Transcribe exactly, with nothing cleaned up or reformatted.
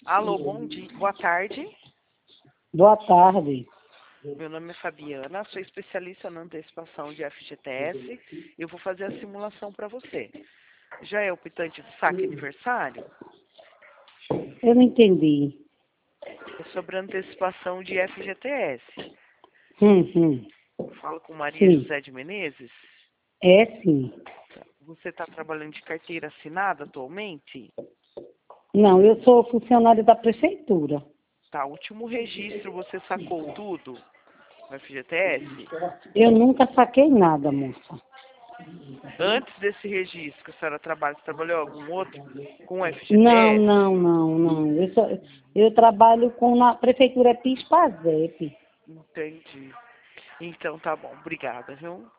Alô, bom dia, boa tarde. Boa tarde. Meu nome é Fabiana, sou especialista na antecipação de F G T S. Eu vou fazer a simulação para você. Já é o pitante do saque aniversário? Eu não entendi. É sobre a antecipação de F G T S. Hum, hum. Falo com Maria Sim. José de Menezes. É sim. Você está trabalhando de carteira assinada atualmente? Não, eu sou funcionária da prefeitura. Tá, último registro você sacou tudo no F G T S? Eu nunca saquei nada, moça. Antes desse registro que a senhora trabalha, você trabalhou algum outro com F G T Não, S? não, não, não. Eu, só, eu trabalho com na prefeitura Pispazep. Entendi. Então tá bom, obrigada, viu?